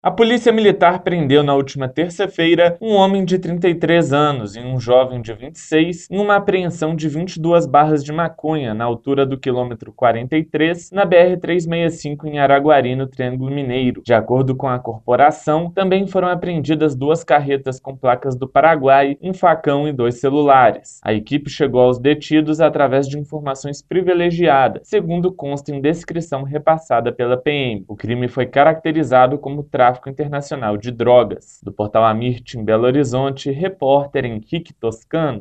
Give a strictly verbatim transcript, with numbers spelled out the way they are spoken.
A Polícia Militar prendeu na última terça-feira um homem de trinta e três anos e um jovem de vinte e seis em uma apreensão de vinte e duas barras de maconha na altura do quilômetro quarenta e três, na B R trezentos e sessenta e cinco em Araguari, no Triângulo Mineiro. De acordo com a corporação, também foram apreendidas duas carretas com placas do Paraguai, um facão e dois celulares. A equipe chegou aos detidos através de informações privilegiadas, segundo consta em descrição repassada pela P M. O crime foi caracterizado como tráfico internacional de drogas. Do portal Amirte, em Belo Horizonte, repórter Henrique Toscano.